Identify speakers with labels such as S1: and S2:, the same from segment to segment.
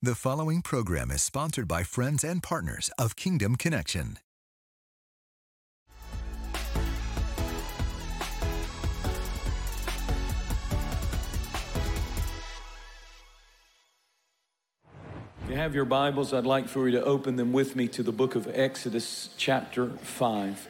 S1: The following program is sponsored by friends and partners of Kingdom Connection.
S2: If you have your Bibles, I'd like for you to open them with me to the book of Exodus chapter 5.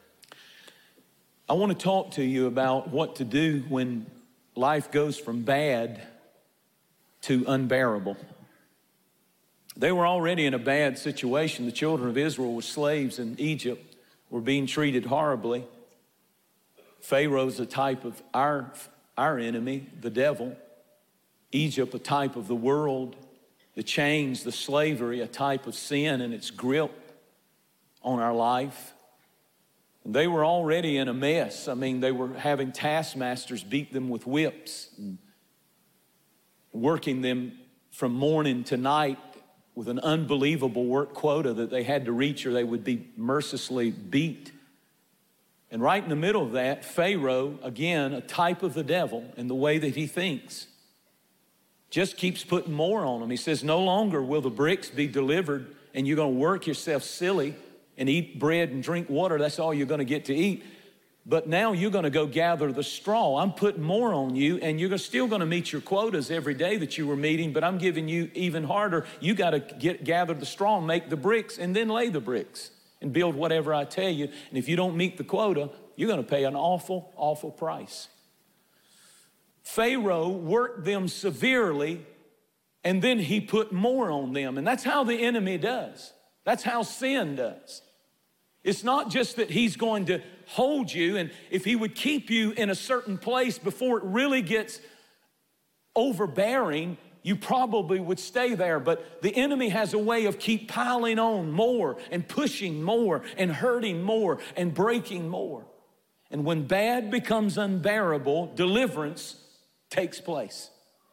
S2: I want to talk to you about what to do when life goes from bad to unbearable. They were already in a bad situation. The children of Israel were slaves in Egypt, were being treated horribly. Pharaoh's a type of our enemy, the devil. Egypt, a type of the world. The chains, the slavery, a type of sin and its grip on our life. And they were already in a mess. I mean, they were having taskmasters beat them with whips, and working them from morning to night with an unbelievable work quota that they had to reach or they would be mercilessly beat. And right in the middle of that, Pharaoh, again, a type of the devil in the way that he thinks, just keeps putting more on them. He says, no longer will the bricks be delivered and you're going to work yourself silly and eat bread and drink water. That's all you're going to get to eat. But now you're going to go gather the straw. I'm putting more on you, and you're still going to meet your quotas every day that you were meeting, but I'm giving you even harder. You got to gather the straw and make the bricks and then lay the bricks and build whatever I tell you. And if you don't meet the quota, you're going to pay an awful, awful price. Pharaoh worked them severely, and then he put more on them. And that's how the enemy does. That's how sin does. It's not just that he's going to hold you, and if he would keep you in a certain place before it really gets overbearing, you probably would stay there. But the enemy has a way of keep piling on more and pushing more and hurting more and breaking more. And when bad becomes unbearable, deliverance takes place.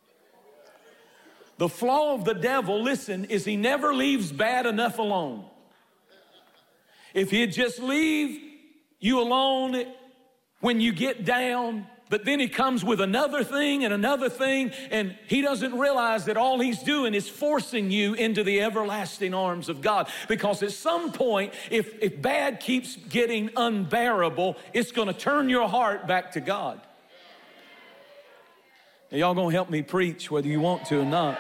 S2: The flaw of the devil, listen, is he never leaves bad enough alone. If he'd just leave you alone when you get down, but then he comes with another thing, and he doesn't realize that all he's doing is forcing you into the everlasting arms of God. Because at some point, if bad keeps getting unbearable, it's going to turn your heart back to God. Now, y'all going to help me preach whether you want to or not.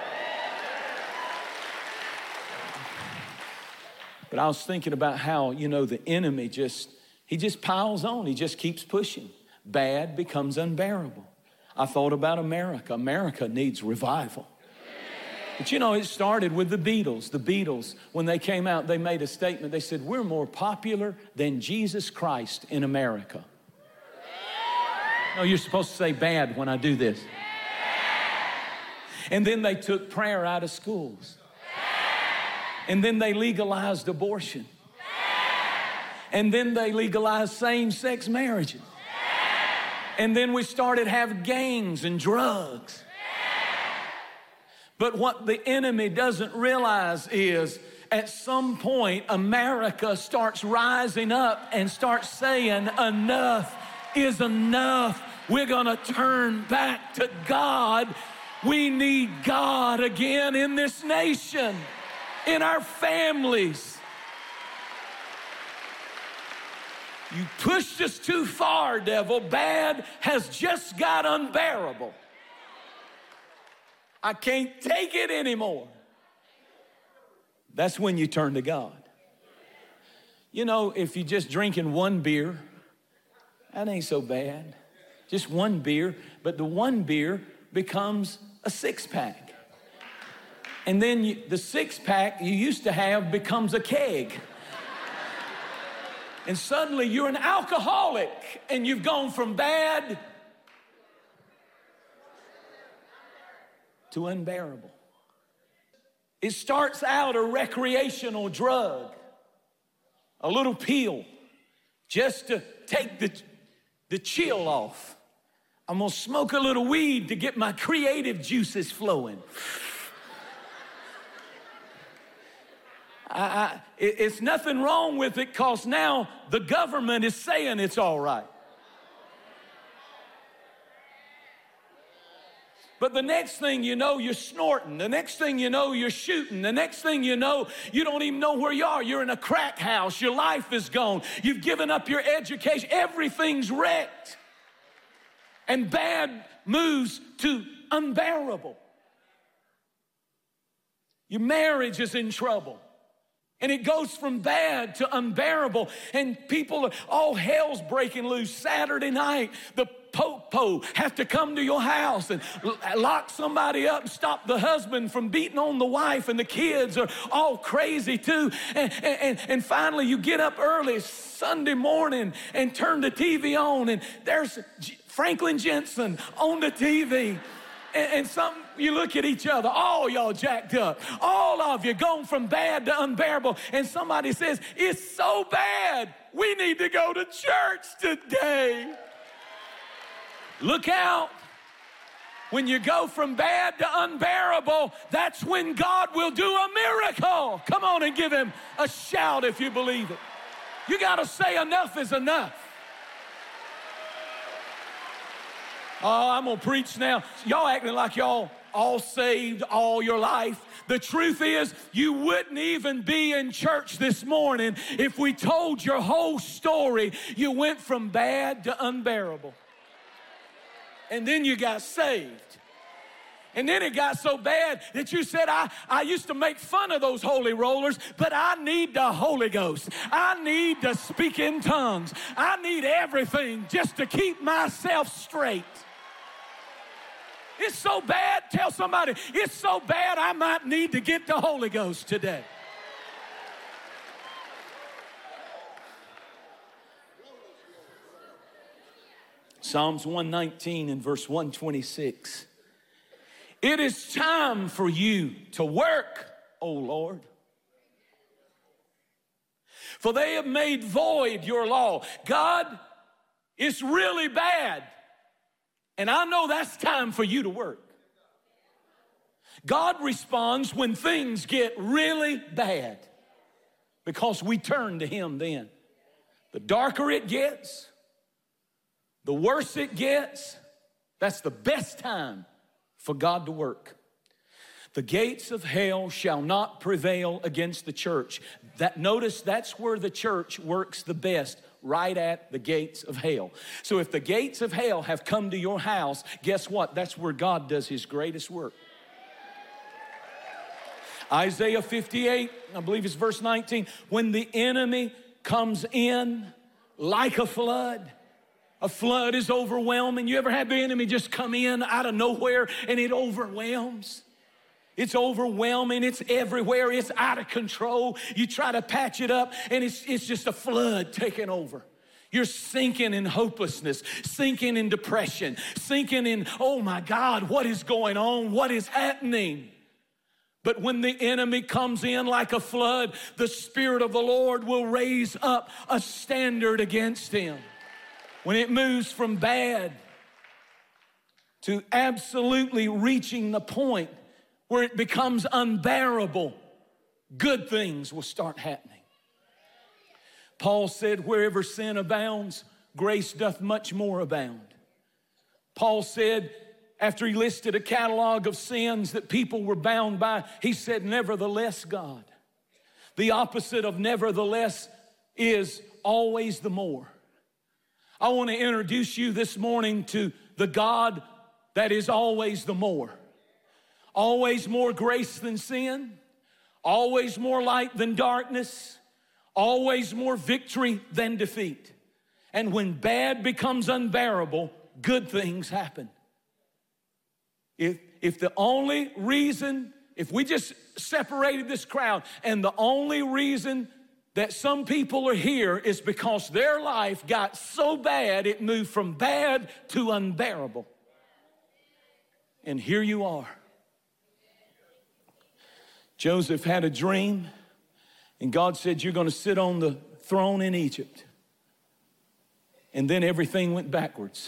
S2: But I was thinking about how, the enemy he just piles on. He just keeps pushing. Bad becomes unbearable. I thought about America. America needs revival. But it started with the Beatles. The Beatles, when they came out, they made a statement. They said, we're more popular than Jesus Christ in America. No, you're supposed to say bad when I do this. And then they took prayer out of schools. And then they legalized abortion. And then they legalized same-sex marriages. And then we started having gangs and drugs. But what the enemy doesn't realize is at some point America starts rising up and starts saying enough is enough. We're going to turn back to God. We need God again in this nation, in our families. You pushed us too far, devil. Bad has just got unbearable. I can't take it anymore. That's when you turn to God. If you're just drinking one beer, that ain't so bad. Just one beer, but the one beer becomes a six-pack. And then the six-pack you used to have becomes a keg. And suddenly you're an alcoholic and you've gone from bad to unbearable. It starts out a recreational drug, a little pill, just to take the chill off. I'm gonna smoke a little weed to get my creative juices flowing. It's nothing wrong with it because now the government is saying it's all right. But the next thing you know, you're snorting. The next thing you know, you're shooting. The next thing you know, you don't even know where you are. You're in a crack house. Your life is gone. You've given up your education. Everything's wrecked. And bad moves to unbearable. Your marriage is in trouble. And it goes from bad to unbearable. And people, all hell's breaking loose. Saturday night, the po have to come to your house and lock somebody up and stop the husband from beating on the wife, and the kids are all crazy too. And finally you get up early Sunday morning and turn the TV on, and there's Franklin Jensen on the TV. And you look at each other, all y'all jacked up, all of you gone from bad to unbearable, and somebody says, it's so bad, we need to go to church today. Look out. When you go from bad to unbearable, that's when God will do a miracle. Come on and give him a shout if you believe it. You got to say enough is enough. Oh, I'm going to preach now. Y'all acting like y'all all saved all your life. The truth is, you wouldn't even be in church this morning if we told your whole story. You went from bad to unbearable. And then you got saved. And then it got so bad that you said, I used to make fun of those holy rollers, but I need the Holy Ghost. I need to speak in tongues. I need everything just to keep myself straight. It's so bad, tell somebody, it's so bad I might need to get the Holy Ghost today. Psalms 119 and verse 126. It is time for you to work, O Lord. For they have made void your law. God, it's really bad. And I know that's time for you to work. God responds when things get really bad because we turn to him then. The darker it gets, the worse it gets, that's the best time for God to work. The gates of hell shall not prevail against the church. Notice that's where the church works the best, right at the gates of hell. So if the gates of hell have come to your house, guess what? That's where God does his greatest work. Isaiah 58, I believe it's verse 19, when the enemy comes in like a flood is overwhelming. You ever had the enemy just come in out of nowhere and it overwhelms? It's overwhelming, it's everywhere, it's out of control. You try to patch it up and it's just a flood taking over. You're sinking in hopelessness, sinking in depression, sinking in, oh my God, what is going on? What is happening? But when the enemy comes in like a flood, the Spirit of the Lord will raise up a standard against him. When it moves from bad to absolutely reaching the point where it becomes unbearable, good things will start happening. Paul said, wherever sin abounds, grace doth much more abound. Paul said, after he listed a catalog of sins that people were bound by, he said, nevertheless, God. The opposite of nevertheless is always the more. I want to introduce you this morning to the God that is always the more. Always more grace than sin, always more light than darkness, always more victory than defeat. And when bad becomes unbearable, good things happen. If the only reason, if we just separated this crowd and the only reason that some people are here is because their life got so bad it moved from bad to unbearable. And here you are. Joseph had a dream, and God said, you're going to sit on the throne in Egypt. And then everything went backwards.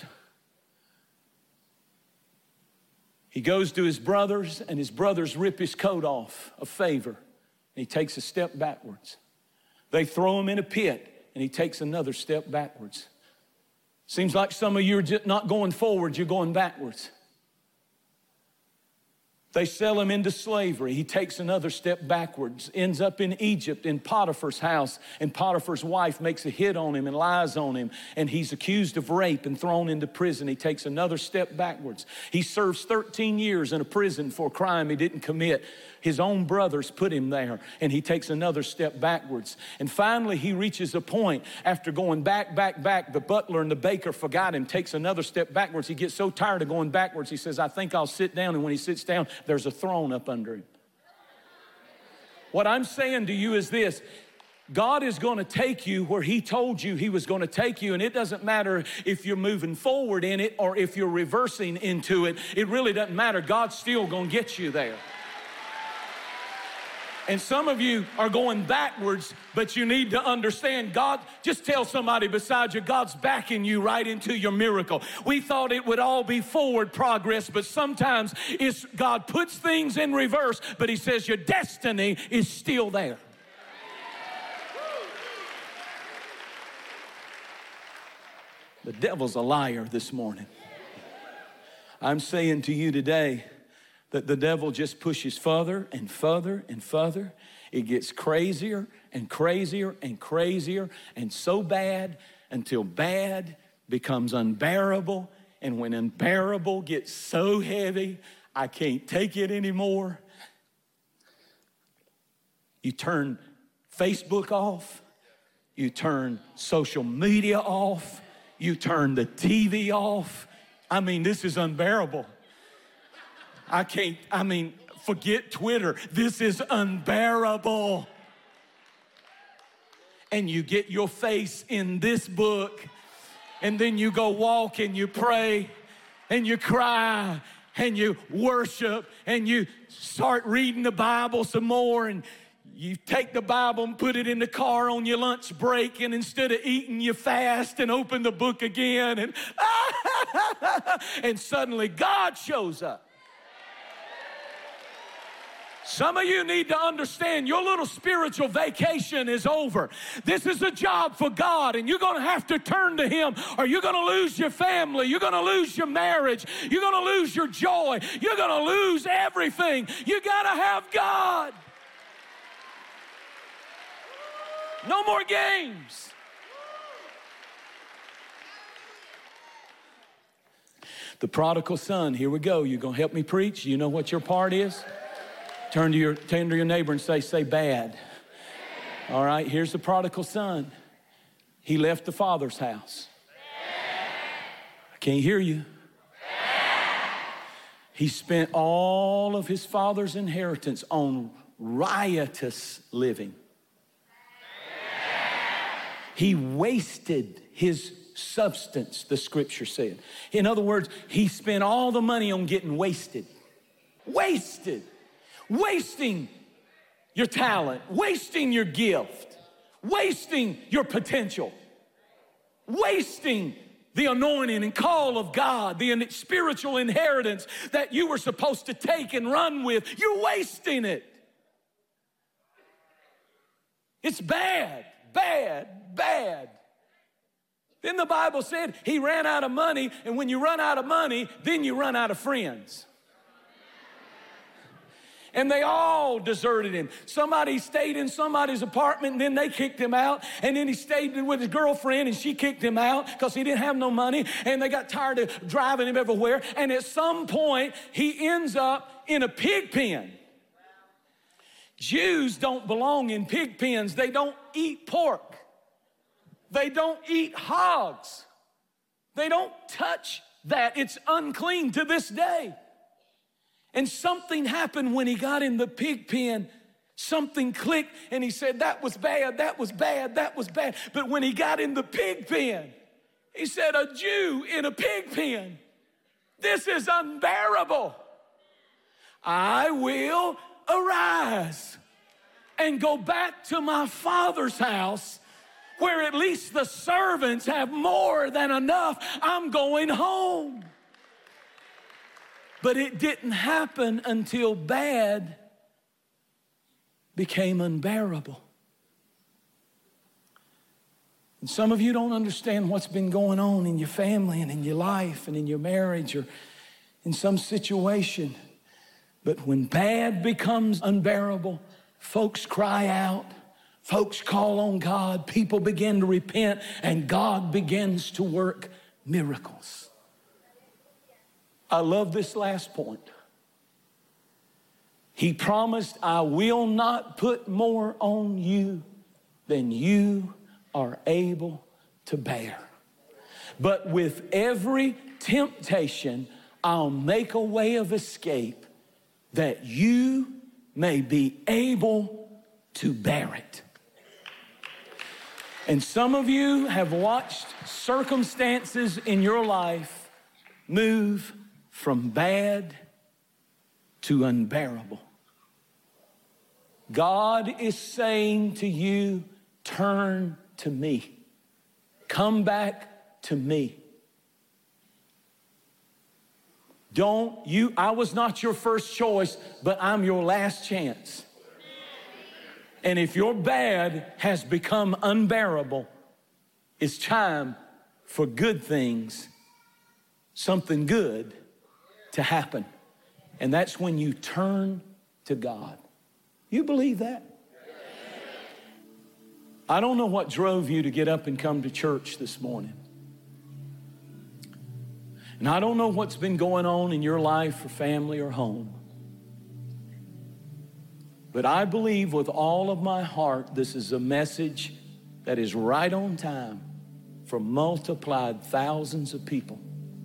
S2: He goes to his brothers, and his brothers rip his coat off of favor, and he takes a step backwards. They throw him in a pit, and he takes another step backwards. Seems like some of you are just not going forward, you're going backwards. They sell him into slavery. He takes another step backwards, ends up in Egypt in Potiphar's house, and Potiphar's wife makes a hit on him and lies on him, and he's accused of rape and thrown into prison. He takes another step backwards. He serves 13 years in a prison for a crime he didn't commit. His own brothers put him there, and he takes another step backwards. And finally, he reaches a point after going back. The butler and the baker forgot him, takes another step backwards. He gets so tired of going backwards, he says, I think I'll sit down. And when he sits down, there's a throne up under him. What I'm saying to you is this. God is going to take you where he told you he was going to take you, and it doesn't matter if you're moving forward in it or if you're reversing into it. It really doesn't matter. God's still going to get you there. And some of you are going backwards, but you need to understand God. Just tell somebody beside you, God's backing you right into your miracle. We thought it would all be forward progress, but sometimes God puts things in reverse, but he says your destiny is still there. The devil's a liar this morning. I'm saying to you today, that the devil just pushes further and further and further. It gets crazier and crazier and crazier and so bad until bad becomes unbearable. And when unbearable gets so heavy, I can't take it anymore. You turn Facebook off. You turn social media off. You turn the TV off. I mean, this is unbearable. Forget Twitter. This is unbearable. And you get your face in this book, and then you go walk and you pray and you cry and you worship and you start reading the Bible some more, and you take the Bible and put it in the car on your lunch break, and instead of eating, you fast and open the book again, and suddenly God shows up. Some of you need to understand your little spiritual vacation is over. This is a job for God, and you're going to have to turn to him, or you're going to lose your family. You're going to lose your marriage. You're going to lose your joy. You're going to lose everything. You got to have God. No more games. The prodigal son, here we go. You going to help me preach? You know what your part is? Turn to your neighbor and say bad. All right, here's the prodigal son. He left the father's house. I can't hear you. He spent all of his father's inheritance on riotous living. He wasted his substance, the scripture said. In other words, he spent all the money on getting wasted. Wasted. Wasting your talent, wasting your gift, wasting your potential, wasting the anointing and call of God, the spiritual inheritance that you were supposed to take and run with. You're wasting it. It's bad, bad, bad. Then the Bible said he ran out of money, and when you run out of money, then you run out of friends. And they all deserted him. Somebody stayed in somebody's apartment, and then they kicked him out. And then he stayed with his girlfriend, and she kicked him out because he didn't have no money. And they got tired of driving him everywhere. And at some point, he ends up in a pig pen. Jews don't belong in pig pens. They don't eat pork. They don't eat hogs. They don't touch that. It's unclean to this day. And something happened when he got in the pig pen. Something clicked, and he said, that was bad, that was bad, that was bad. But when he got in the pig pen, he said, a Jew in a pig pen, this is unbearable. I will arise and go back to my father's house, where at least the servants have more than enough. I'm going home. But it didn't happen until bad became unbearable. And some of you don't understand what's been going on in your family and in your life and in your marriage or in some situation. But when bad becomes unbearable, folks cry out, folks call on God, people begin to repent, and God begins to work miracles. I love this last point. He promised, I will not put more on you than you are able to bear. But with every temptation, I'll make a way of escape that you may be able to bear it. And some of you have watched circumstances in your life move from bad to unbearable. God is saying to you, turn to me. Come back to me. I was not your first choice, but I'm your last chance. And if your bad has become unbearable, it's time for good things, something good to happen. And that's when you turn to God. You believe that? I don't know what drove you to get up and come to church this morning. And I don't know what's been going on in your life or family or home. But I believe with all of my heart this is a message that is right on time for multiplied thousands of people.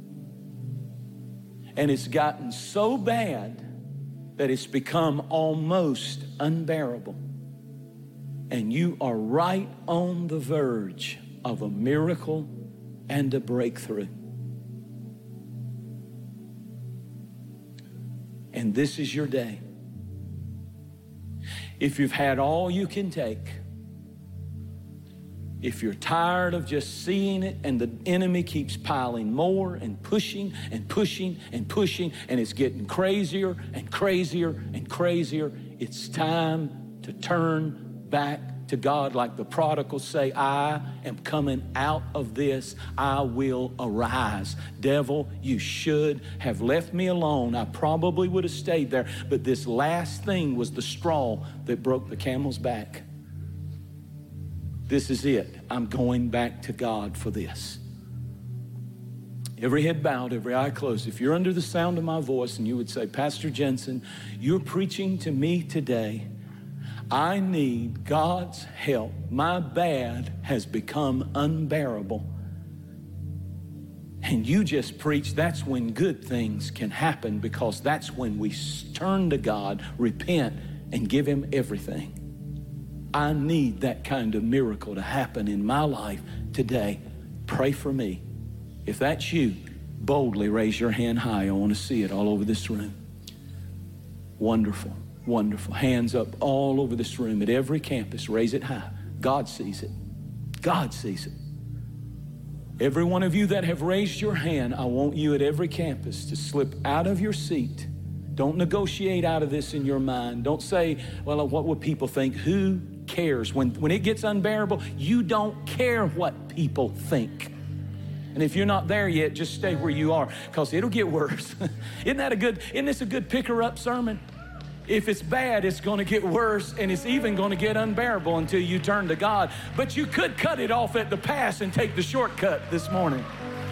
S2: And it's gotten so bad that it's become almost unbearable. And you are right on the verge of a miracle and a breakthrough. And this is your day. If you've had all you can take, if you're tired of just seeing it and the enemy keeps piling more and pushing and pushing and pushing and it's getting crazier and crazier and crazier, it's time to turn back to God. Like the prodigal say, I am coming out of this. I will arise. Devil, you should have left me alone. I probably would have stayed there. But this last thing was the straw that broke the camel's back. This is it. I'm going back to God for this. Every head bowed, every eye closed. If you're under the sound of my voice and you would say, Pastor Jensen, you're preaching to me today. I need God's help. My bad has become unbearable. And you just preach, that's when good things can happen, because that's when we turn to God, repent, and give Him everything. I need that kind of miracle to happen in my life today. Pray for me. If that's you, boldly raise your hand high. I want to see it all over this room. Wonderful. Wonderful. Hands up all over this room at every campus. Raise it high. God sees it. God sees it. Every one of you that have raised your hand, I want you at every campus to slip out of your seat. Don't negotiate out of this in your mind. Don't say, well, what would people think? Who cares? When it gets unbearable, you don't care what people think. And if you're not there yet, just stay where you are, because it'll get worse. Isn't this a good picker-up sermon? If it's bad, it's going to get worse, and it's even going to get unbearable until you turn to God. But you could cut it off at the pass and take the shortcut this morning.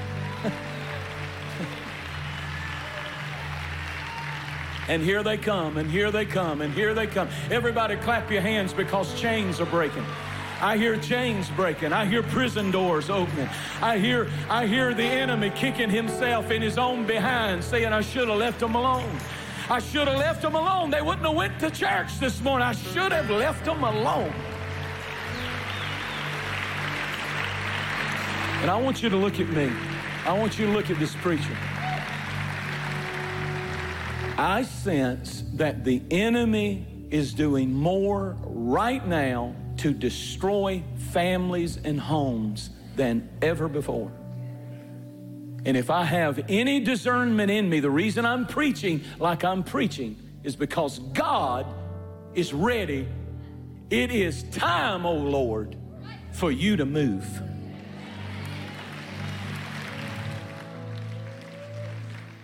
S2: And here they come, and here they come, and here they come. Everybody clap your hands, because chains are breaking. I hear chains breaking. I hear prison doors opening. I hear the enemy kicking himself in his own behind, saying, I should have left him alone. I should have left them alone. They wouldn't have went to church this morning. I should have left them alone. And I want you to look at me. I want you to look at this preacher. I sense that the enemy is doing more right now to destroy families and homes than ever before. And if I have any discernment in me, the reason I'm preaching like I'm preaching is because God is ready. It is time, oh Lord, for you to move.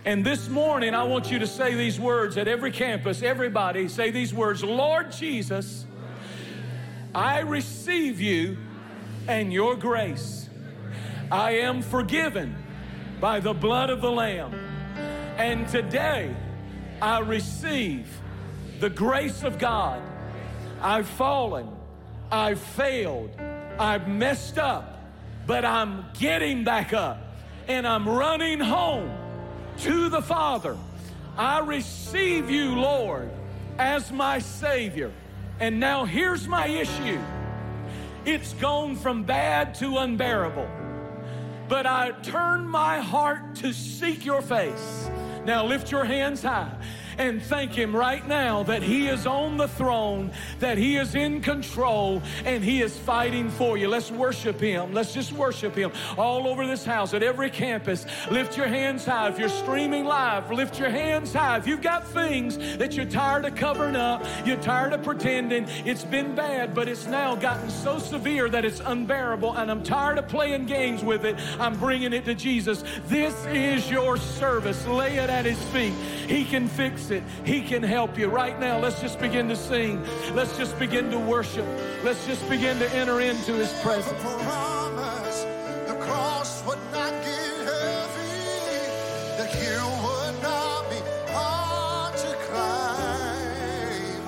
S2: And this morning, I want you to say these words at every campus. Everybody say these words. Lord Jesus, I receive you and your grace. I am forgiven by the blood of the Lamb. And today, I receive the grace of God. I've fallen, I've failed, I've messed up, but I'm getting back up and I'm running home to the Father. I receive you, Lord, as my Savior. And now here's my issue. It's gone from bad to unbearable. But I turn my heart to seek your face. Now lift your hands high and thank Him right now that He is on the throne, that He is in control, and He is fighting for you. Let's worship Him. Let's just worship Him all over this house, at every campus. Lift your hands high. If you're streaming live, lift your hands high. If you've got things that you're tired of covering up, you're tired of pretending, it's been bad, but it's now gotten so severe that it's unbearable, and I'm tired of playing games with it, I'm bringing it to Jesus. This is your service. Lay it at His feet. He can fix it. He can help you. Right now, let's just begin to sing. Let's just begin to worship. Let's just begin to enter into His presence.
S3: Promise the cross would not get heavy, the hill would not be hard to climb.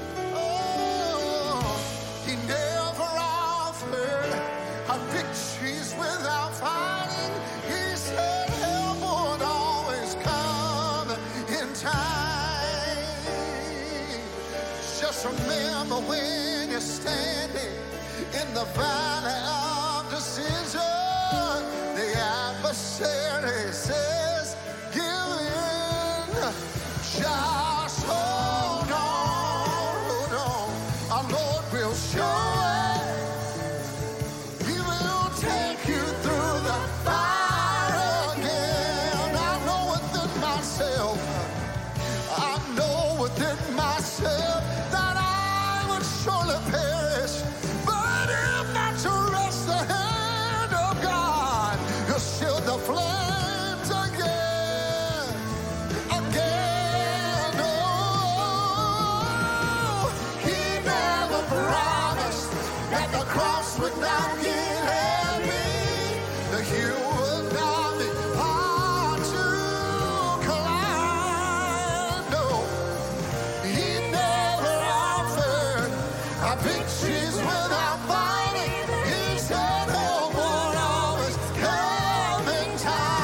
S3: Oh, He never offered our victories without fighting. He said help would always come in time. Just remember when you're standing in the valley of decision, the adversary says, give in. Just hold on. Our Lord will show us. He will take you through the fire again. I know within myself, that I would surely perish, but if not to rest the hand of God, He'll shield the flames again. Oh, He never promised that the cross would not get heavy, the hill would not be hard to climb. No. Our victories without fighting. He said help won't always come in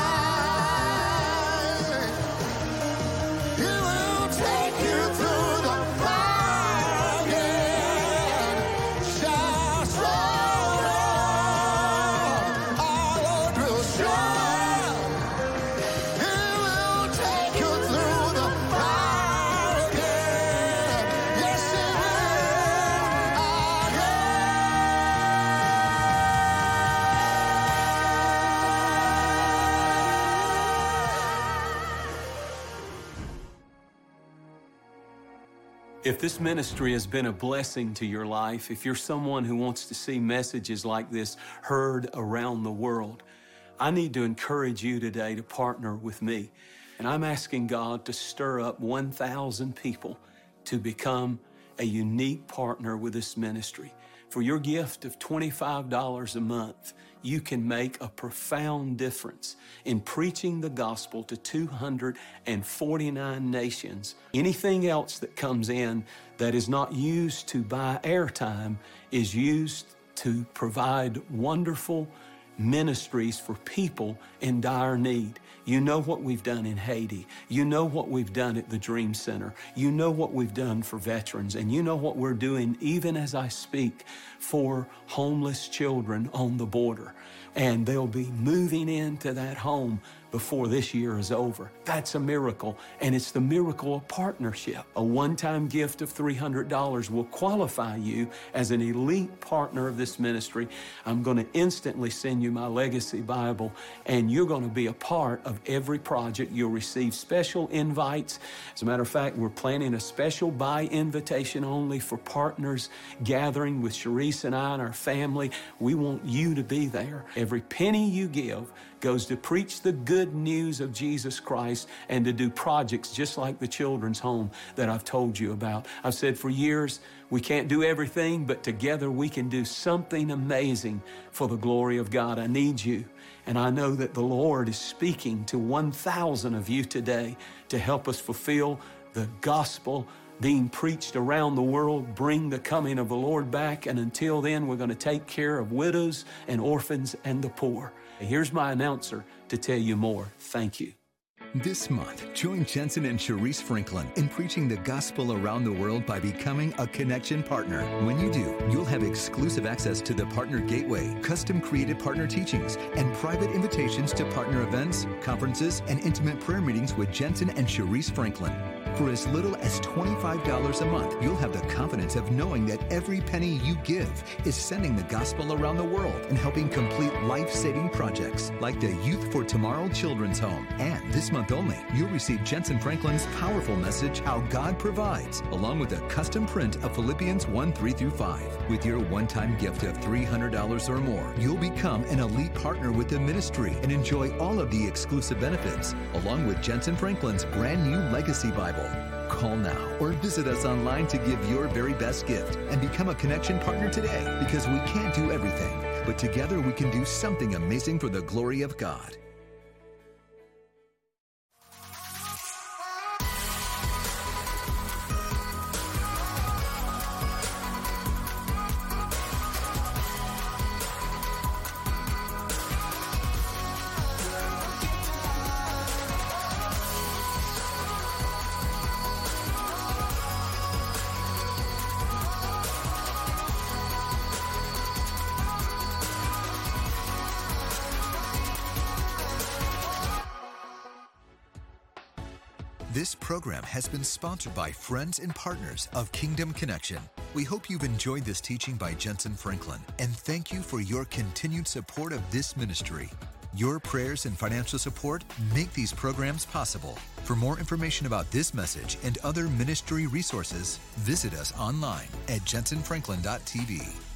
S3: time. He will take you through the fire again. Just hold on. Our Lord will show. He will take you through the fire again. Yes, He will.
S2: If this ministry has been a blessing to your life, if you're someone who wants to see messages like this heard around the world, I need to encourage you today to partner with me. And I'm asking God to stir up 1,000 people to become a unique partner with this ministry. For your gift of $25 a month, you can make a profound difference in preaching the gospel to 249 nations. Anything else that comes in that is not used to buy airtime is used to provide wonderful ministries for people in dire need. You know what we've done in Haiti. You know what we've done at the Dream Center. You know what we've done for veterans. And you know what we're doing, even as I speak, for homeless children on the border. And they'll be moving into that home before this year is over. That's a miracle, and it's the miracle of partnership. A one-time gift of $300 will qualify you as an elite partner of this ministry. I'm going to instantly send you my Legacy Bible, and you're going to be a part of every project. You'll receive special invites. As a matter of fact, we're planning a special by invitation only for partners gathering with Sharice and I and our family. We want you to be there. Every penny you give goes to preach the good good news of Jesus Christ and to do projects just like the children's home that I've told you about. I've said for years, we can't do everything, but together we can do something amazing for the glory of God. I need you. And I know that the Lord is speaking to 1,000 of you today to help us fulfill the gospel being preached around the world, bring the coming of the Lord back. And until then, we're going to take care of widows and orphans and the poor. Here's my announcer to tell you more. Thank you.
S1: This month, join Jensen and Sharice Franklin in preaching the gospel around the world by becoming a Connection partner. When you do, you'll have exclusive access to the Partner Gateway, custom-created partner teachings, and private invitations to partner events, conferences, and intimate prayer meetings with Jensen and Sharice Franklin. For as little as $25 a month, you'll have the confidence of knowing that every penny you give is sending the gospel around the world and helping complete life-saving projects like the Youth for Tomorrow Children's Home. And this month only, you'll receive Jensen Franklin's powerful message, How God Provides, along with a custom print of Philippians 1:3-5. With your one-time gift of $300 or more, you'll become an elite partner with the ministry and enjoy all of the exclusive benefits, along with Jensen Franklin's brand new Legacy Bible. Call now or visit us online to give your very best gift and become a Connection partner today, because we can't do everything, but together we can do something amazing for the glory of God. This program has been sponsored by friends and partners of Kingdom Connection. We hope you've enjoyed this teaching by Jensen Franklin, and thank you for your continued support of this ministry. Your prayers and financial support make these programs possible. For more information about this message and other ministry resources, visit us online at jensenfranklin.tv.